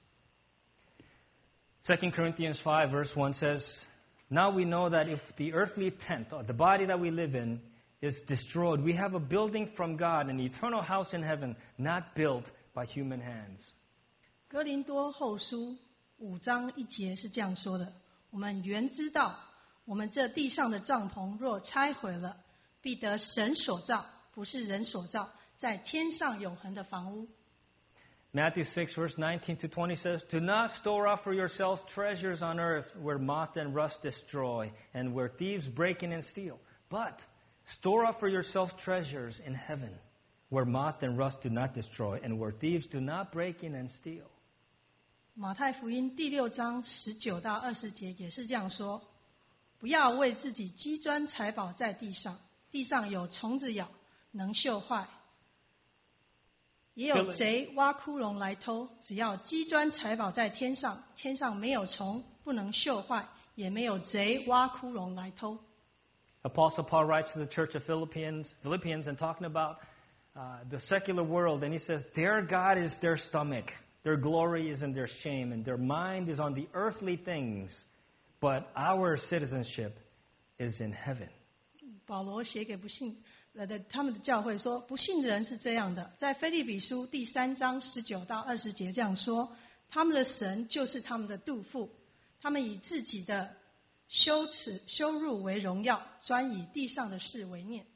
Second Corinthians five verse one says, Now we know that if the earthly tent, or the body that we live in, is destroyed, we have a building from God, an eternal house in heaven, not built by human hands.
哥林多后书五章一节是这样说的：我们原知道，我们这地上的帐篷若拆毁了，必得神所造，不是人所造，在天上永恒的房屋。
Matthew six verse nineteen to twenty says, Do not store up for yourselves treasures on earth where moth and rust destroy and where thieves break in and steal. But store up for yourselves treasures in heaven where moth and rust do not destroy and where thieves do not break in and steal.
马太福音第六章十九到二十节也是这样说：不要为自己积砖财宝在地上，地上有虫子咬，能锈坏；也有贼挖窟窿来偷。只要积砖财宝在天上，天上没有虫，不能锈坏，也没有贼挖窟窿来偷。
Apostle Paul writes to the church of Philippians, Philippians and talking about uh, the secular world, and he says, their God is their stomach, their glory is in their shame, and their mind is on the earthly things, but our citizenship is in heaven.
保罗写给不信呃的他们的教会说，不信的人是这样的，在腓立比书第三章十九到二十节这样说：他们的神就是他们的肚腹，他们以自己的羞耻羞辱为荣耀，专以地上的事为念。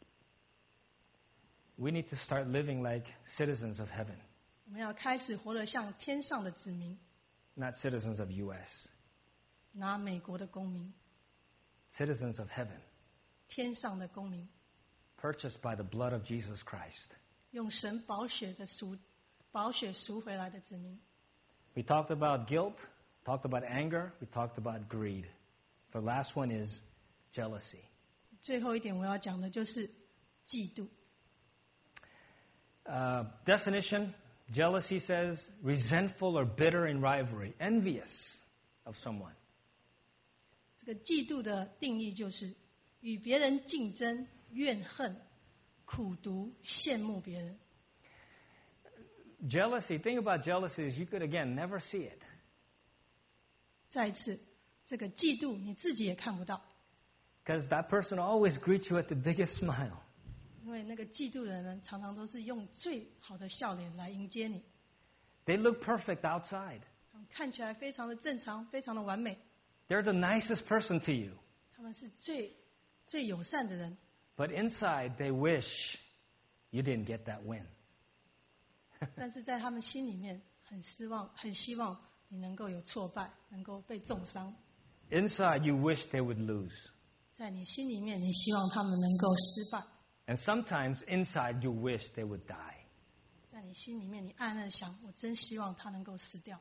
We need to start living like citizens of heaven.
我们要开始活得像天上的子民，
Not citizens of U S.
拿美国的公民，
Citizens of heaven.
天上的公民，
Purchased by the blood of Jesus Christ.
用神宝血的赎宝血赎回来的子民。
We talked about guilt, talked about anger, we talked about greed. The last one is jealousy.
最后一点我要讲的就是嫉妒。
Uh, definition, jealousy says resentful or bitter in rivalry, envious of someone.
这个嫉妒的定义就是与别人竞争、怨恨、苦毒、羡慕别人。
Jealousy, thing about jealousy is you could, again, never see it.
再一次，这个嫉妒你自己也看不到，
Because that person always greets you at the biggest smile.
因为那个嫉妒的人呢，常常都是用最好的笑脸来迎接你，
They look perfect outside.
他们看起来非常的正常，非常的完美，
They're the nicest person to you.
他们是最最友善的人，
But inside, they wish you didn't get that win.
但是在他们心里面很失望，很希望你能够有挫败，能够被重伤。
Inside, you wish they would lose.
在你心里面，你希望他们能够失败；
And sometimes inside, you wish they would die.
在你心里面，你暗暗地想：我真希望他能够死掉。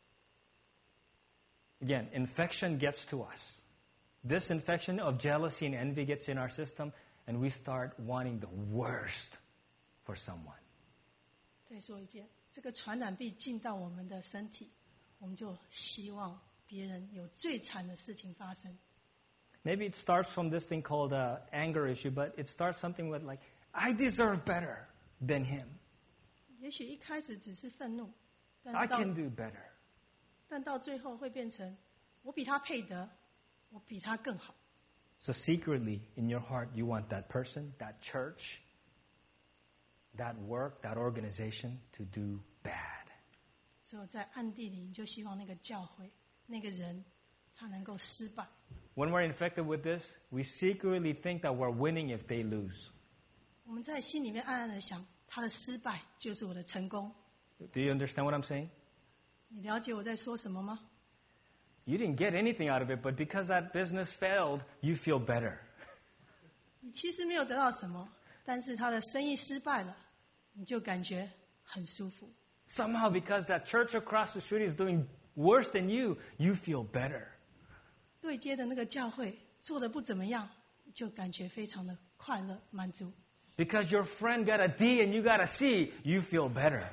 Again, infection gets to us. This infection of jealousy and envy gets in our system, and we start wanting the worst for someone.
再说一遍，这个传染病进到我们的身体，我们就希望别人有最惨的事情发生。
Maybe it starts from this thing called uh, anger issue, but it starts something with like, I deserve better than him.
也许一开始只是愤怒，但
I
是到
can do better.
但到最后会变成我比他配得，我比他更好。
So secretly, in your heart, you want that person, that church, that work, that organization to do bad.
所以在暗地里，你就希望那个教会、那个人，他能够失败。
When we're infected with this, we secretly think that we're winning if they lose.
我们在心里面暗暗的想，他的失败就是我的成功。
Do you understand what I'm saying?
你了解我在说什么吗？
You didn't get anything out of it, but because that business failed, you feel better.
你其实没有得到什么，但是他的生意失败了，你就感觉很舒服。
Somehow, because that church across the street is doing worse than you, you feel better.
对接的那个教会做的不怎么样，你就感觉非常的快乐满足。
Because your friend got a D and you got a C, you feel better.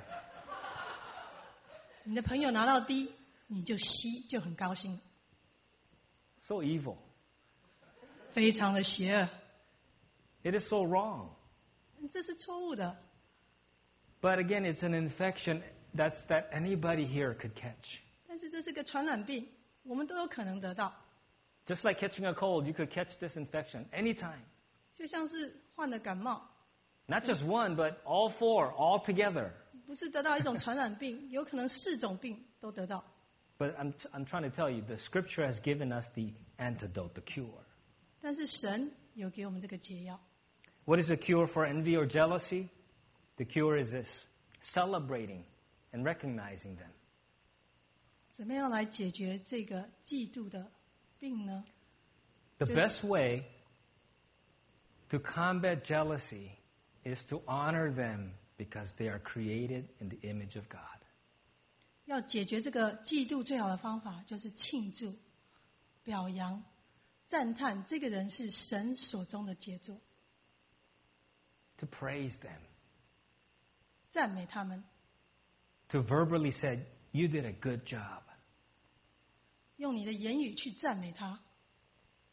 你的朋友拿到 D， 你就 C 就很高兴，
So evil.
非常的邪恶，
It is so wrong.
这是错误的。
But again, it's an infection that's that anybody here could catch.
但是这是个传染病，我们都有可能得到，
Just like catching a cold, you could catch this infection anytime.
就像是患了感冒，
Not just one, but all four, all together.
不是得到一种传染病，有可能四种病都得到。
But I'm, I'm trying to tell you, the scripture has given us the antidote, the cure.
但是神有给我们这个解药。
What is the cure for envy or jealousy? The cure is this, celebrating and recognizing them.
怎么样来解决这个嫉妒的病呢？
The
Just-
best way to combat jealousy is to honor them because they are created in the image of God.
要解决这个嫉妒最好的方法就是庆祝、表扬、赞叹这个人是神手中的杰作，
To praise them.
赞美他们，
To verbally say, you did a good job.
用你的言语去赞美他。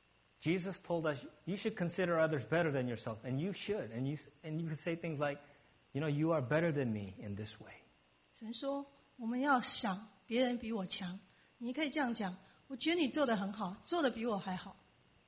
Jesus told us you should consider others better than yourself, and you should. And you, and you could say things like, you know, you are better than me in this way.
神说，我们要想别人比我强。你可以这样讲，我觉得你做得很好，做得比我还好。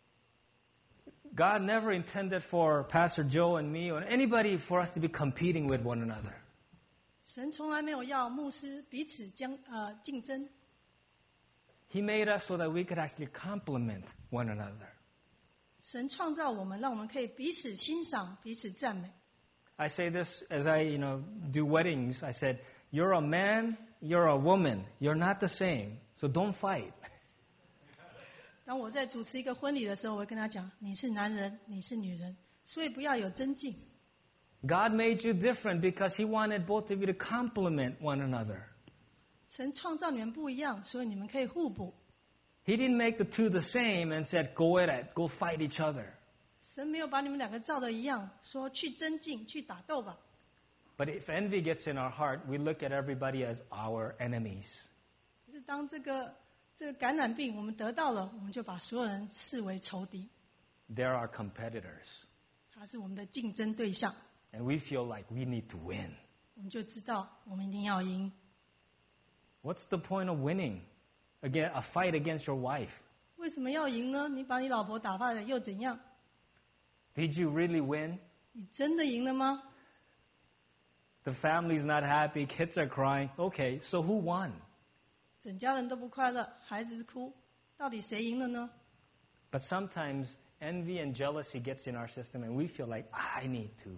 God never intended for Pastor Joe and me or anybody for us to be competing with one another.
神从来没有要牧师彼此将呃竞争。
He made us so that we could actually complement one another.
神创造我们，让我们可以彼此欣赏、彼此赞美。
I say this as I, you know, do weddings. I said, "You're a man, you're a woman. You're not the same, so don't fight."
当我在主持一个婚礼的时候，我会跟他讲：你是男人，你是女人，所以不要有争竞。
God made you different because He wanted both of you to complement one another.
神创造你们不一样，所以你们可以互补。
He didn't make the two the same and said, "Go at it, go fight each other."
神没有把你们两个造的一样，说去争竞、去打斗吧。
But if envy gets in our heart, we look at everybody as our enemies.
可是当这个这个感染病我们得到了，我们就把所有人视为仇敌。
They're our competitors.
他是我们的竞争对象，
And we feel like we need to win.
我们就知道我们一定要赢。
What's the point of winning? Again, a fight against your wife.
为什么要赢呢？你把你老婆打败了又怎样？
Did you really win?
你真的赢了吗？
The family's not happy, kids are crying. Okay, so who won?
整家人都不快乐，孩子哭，到底谁赢了呢？
But sometimes envy and jealousy gets in our system and we feel like, I need to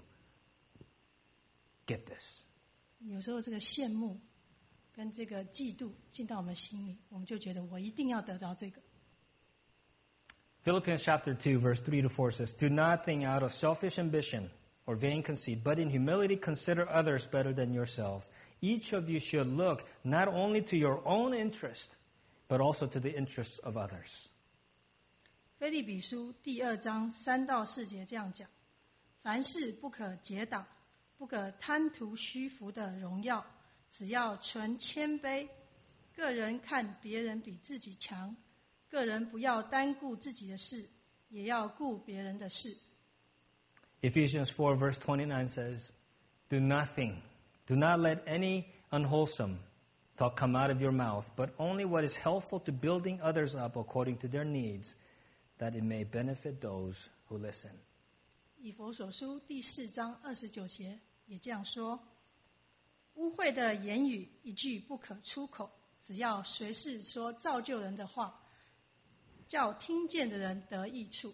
get this.
有时候这个羡慕跟这个嫉妒进到我们心里，我们就觉得我一定要得到这个。
Philippians chapter two, verse three to four says, "Do nothing out of selfish ambition or vain conceit, but in humility consider others better than yourselves. Each of you should look not only to your own interest, but also to the interests of others."
腓立比书第二章三到四节这样讲：凡事不可结党，不可贪图虚浮的荣耀，只要存谦卑。个人看别人比自己强，个人不要单顾自己的事，也要顾别人的事。
Ephesians four, verse twenty-nine says, "Do nothing, do not let any unwholesome talk come out of your mouth, but only what is helpful to building others up according to their needs, that it may benefit those who listen."
以弗所书第四章二十九节也这样说：污秽的言语一句不可出口，只要随时说造就人的话，叫听见的人得益处。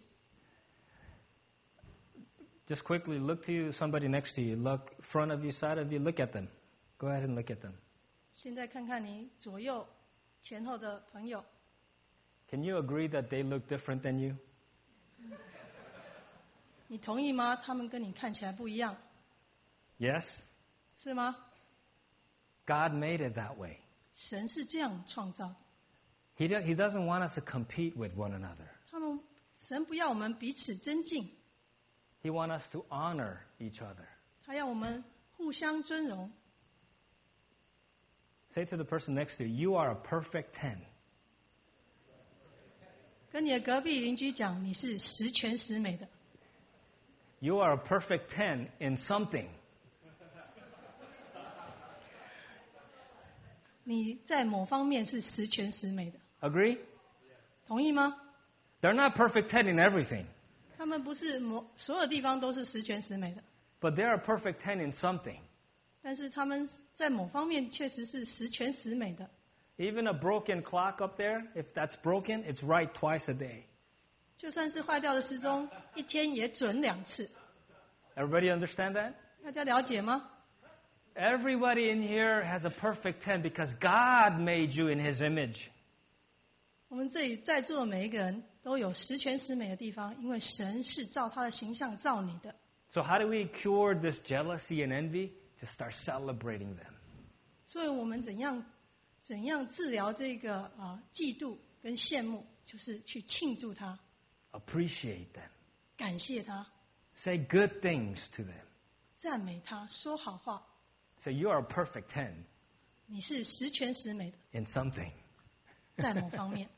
Just quickly look to you, somebody next to you, look front of you, side of you, look at them. Go ahead and look at them.
现在看看你左右前后的朋友，
Can you agree that they look different than you?
你同意吗？他们跟你看起来不一样，
Yes?
是吗？
God made it that way.
神是这样创造的。
He, do, he doesn't want us to compete with one another.
他们神不要我们彼此争竞，
He wants us to honor each other.
他要我们互相尊荣。
Say to the person next to you, "You are a perfect ten."
跟你的隔壁邻居讲，你是十全十美的。
You are a perfect ten in something.
你在某方面是十全十美的，
Agree?
同意吗？
They're not perfect ten in everything,
他们不是某所有地方都是十全十美的，
but they're a perfect ten in something.
但是他们在某方面确实是十全十美的。
Even a broken clock up there, if that's broken, it's right twice a day.
就算是坏掉的时钟，一天也准两次。
Everybody understand that?
大家了解吗？
Everybody in here has a perfect ten because God made you in His image.
我们这里在座的每一个人都有十全十美的地方，因为神是照他的形象造你的。
So how do we cure this jealousy and envy? To start celebrating them.
所以我们怎样怎样治疗这个啊、呃、嫉妒跟羡慕，就是去庆祝他，
Appreciate them.
感谢他，
Say good things to them.
赞美他，说好话。
Say you are a perfect ten
你是十全十美的，
in something.
在某方面。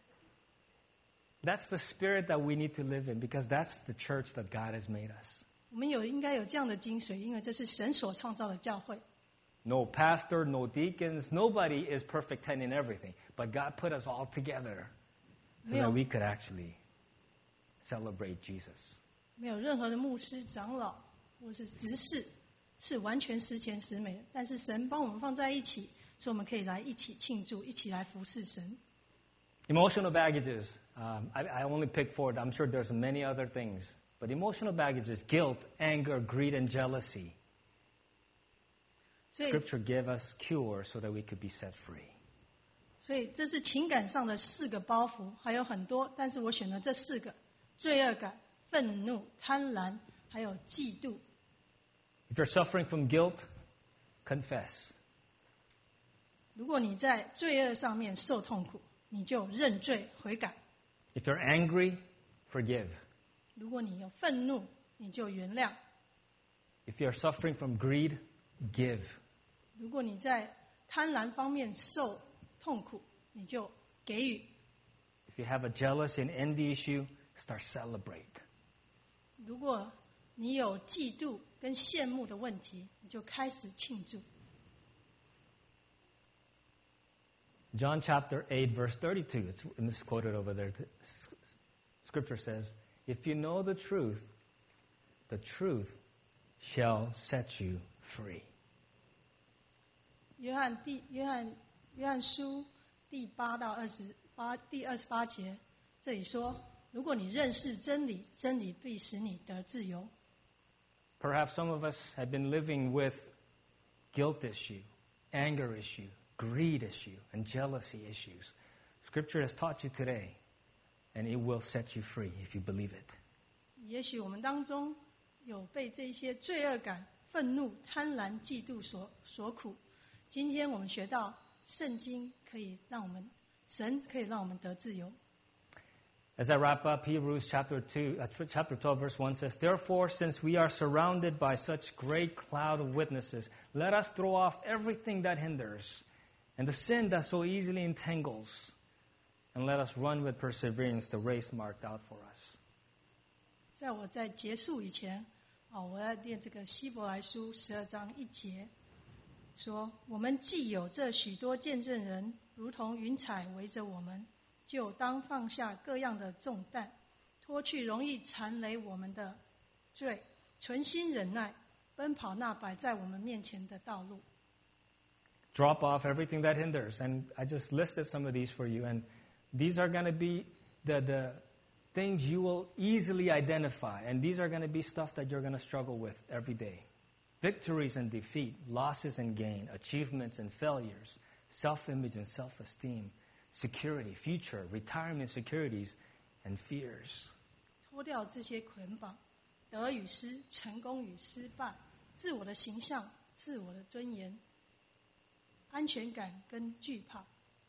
That's the spirit that we need to live in because that's the church that God has made us.
我们有应该有这样的精髓，因为这是神所创造的教会。
No pastor, no deacons, nobody is perfect ten in everything. But God put us all together so that we could actually celebrate Jesus.
没有任何的牧师、长老或是执事是完全十全十美的，但是神帮我们放在一起，所以我们可以来一起庆祝，一起来服侍神。
Emotional baggages. Um, I, I only picked four. I'm sure there's many other things. But emotional baggages, guilt, anger, greed, and jealousy. Scripture gave us cure so that we could be set free.
所以这是情感上的四个包袱，还有很多，但是我选了这四个：罪恶感、愤怒、贪婪，还有嫉妒。
If you're suffering from guilt, confess.
如果你在罪恶上面受痛苦，你就认罪悔改。
If you're angry, forgive.
如果你有愤怒，你就原谅。
If you're suffering from greed, give.
如果你在贪婪方面受痛苦，你就给予。
If you have a jealous and envy issue, start celebrate.
如果你有嫉妒跟羡慕的问题，你就开始庆祝。
John chapter eight, verse thirty-two, it's misquoted over there. Scripture says, if you know the truth, the truth shall set you free.
约翰第约翰约翰书第八到二十八第二十八节，这里说：如果你认识真理，真理必使你得自由。
Perhaps some of us have been living with guilt issue, anger issue, greed issue, and jealousy issues. Scripture has taught you today, and it will set you free if you believe it.
也许我们当中有被这些罪恶感、愤怒、贪婪、嫉妒所所苦。今天我们学到圣经可以让我们，神可以让我们得自由。
As I wrap up, Hebrews chapter two, uh, chapter twelve, verse one says, "Therefore, since we are surrounded by such great cloud of witnesses, let us throw off everything that hinders, and the sin that so easily entangles, and let us run with perseverance the race marked out for us."
在我在结束以前，啊，我要念这个希伯来书十二章一节，说：我们既有这许多见证人，如同云彩围着我们，就当放下各样的重担，脱去容易缠累我们的罪，存心忍耐，奔跑那摆在我们面前的道路。
Drop off everything that hinders. And I just listed some of these for you. And these are going to be the, the things you will easily identify. And these are going to be stuff that you're going to struggle with every day. Victories and defeat, losses and gain, achievements and failures, self-image and self-esteem, security, future, retirement securities, and fears.
脱掉这些捆绑，得与失，成功与失败，自我的形象，自我的尊严，安全感跟惧怕。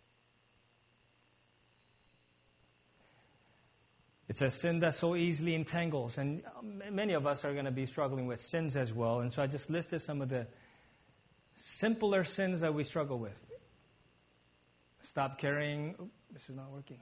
It's a sin that so easily entangles, and many of us are going to be struggling with sins as well. And so I just listed some of the simpler sins that we struggle with. Stop carrying. Oh, this is not working.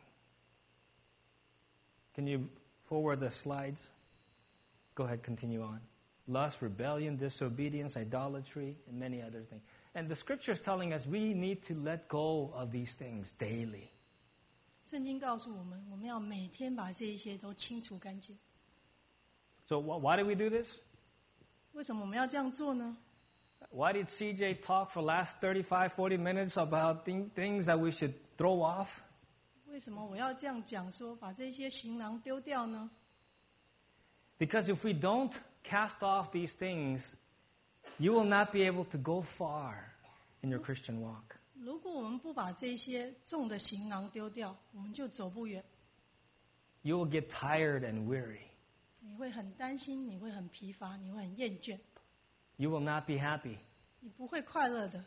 Can you forward the slides? Go ahead, continue on. Lust, rebellion, disobedience, idolatry, and many other things. And the scripture is telling us we need to let go of these things daily.
圣经告诉我们，我们要每天把这一些都清除干净。
So why do we do this?
为什么我们要这样做呢？
Why did C J talk for last thirty-five, forty minutes about th- things that we should throw off?
为什么我要这样讲说，把这些行囊丢掉呢？
Because if we don't cast off these things, you will not be able to go far in your Christian walk.
如果我们不把这些重的行囊丢掉，我们就走不远。
You will get tired and weary.
你会很担心，你会很疲乏，你会很厌倦，
You will not be happy.
你不会快乐的，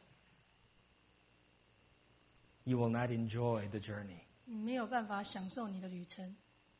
You will not enjoy the journey.
你没有办法享受你的旅程。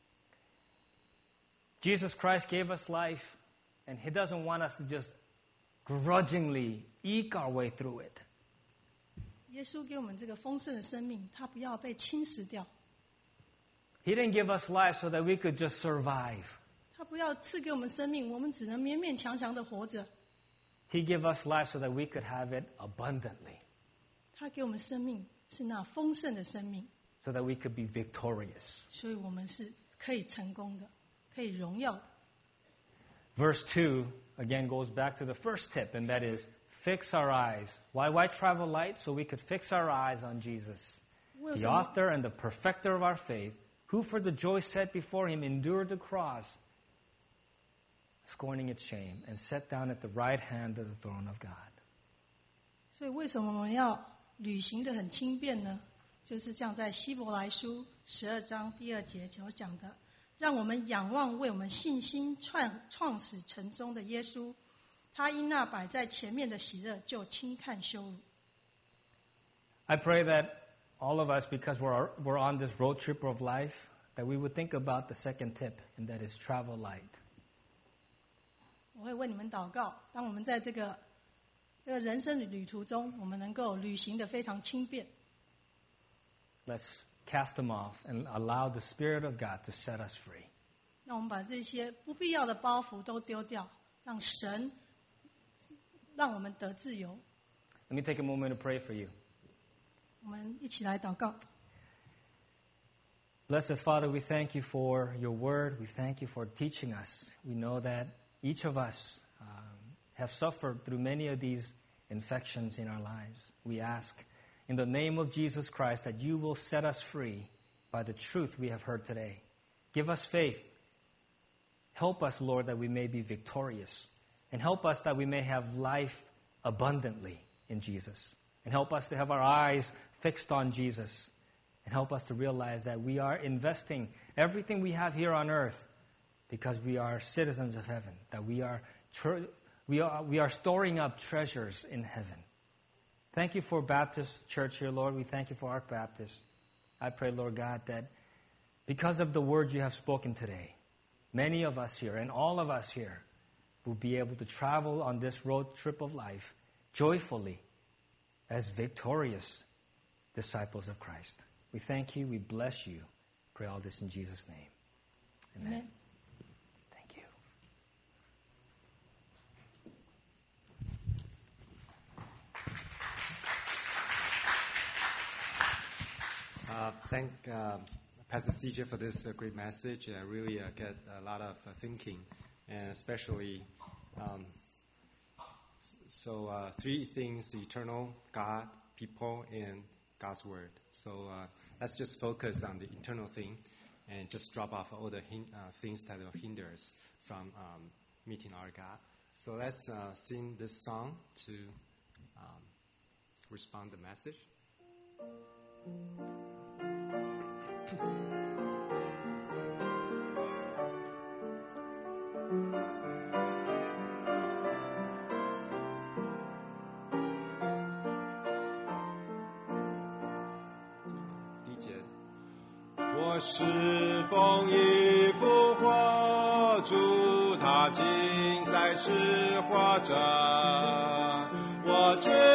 Jesus Christ gave us life, and He doesn't want us to just grudgingly eke our way through it.
耶稣给我们这个丰盛的生命，他不要被侵蚀掉。
He didn't give us life so that we could just survive.
他不不要赐给我们生命，我们只能勉勉强强的活着。
He gave us life so that we could have it abundantly,
他给我们生命是那丰盛的生命，
so that we could be victorious.
所以我们是可以成功的，可以荣耀的。
Verse two again goes back to the first tip, and that is fix our eyes. Why, why travel light? So we could fix our eyes on Jesus,
为
the
什么？
author and the perfecter of our faith, who for the joy set before him endured the cross, scorning its shame, and sat down at the right hand of the throne of God.
所以为什么我们要旅行的很轻便呢？就是像在希伯来书十二章第二节所讲的，让我们仰望为我们信心创创始成终的耶稣，他因那摆在前面的喜乐，就轻看羞辱。
I pray that all of us, because we're, we're on this road trip of life, that we would think about the second tip, and that is travel light.
我会为你们祷告，当我们在这个这个人生旅途中，我们能够旅行的非常轻便。
Let's cast them off and allow the Spirit of God to set us free.
让我们把这些不必要的包袱都丢掉，让神让我们得自由。
Let me take a moment to pray for you.
我们一起来祷告。
Blessed Father, we thank you for your word. We thank you for teaching us. We know that each of us um, have suffered through many of these infections in our lives. We ask in the name of Jesus Christ that you will set us free by the truth we have heard today. Give us faith. Help us, Lord, that we may be victorious. And help us that we may have life abundantly in Jesus. And help us to have our eyes fixed on Jesus. And help us to realize that we are investing everything we have here on earth because we are citizens of heaven, that we are, tre- we are, we are storing up treasures in heaven. Thank you for Baptist Church here, Lord. We thank you for Ark Baptist. I pray, Lord God, that because of the word you have spoken today, many of us here and all of us here will be able to travel on this road trip of life joyfully as victorious disciples of Christ. We thank you. We bless you. Pray all this in Jesus' name. Amen.
Amen.
Thank you.
Uh, thank uh, Pastor C J for this uh, great message. I really uh, get a lot of uh, thinking, and especially, um, so uh, three things: eternal, God, people, and God's word. So uh, let's just focus on the internal thing and just drop off all the hin- uh, things that will hinder us from um, meeting our God. So let's uh, sing this song to um, respond to the message. D 节，我侍奉一幅画，主他今在是画着，我知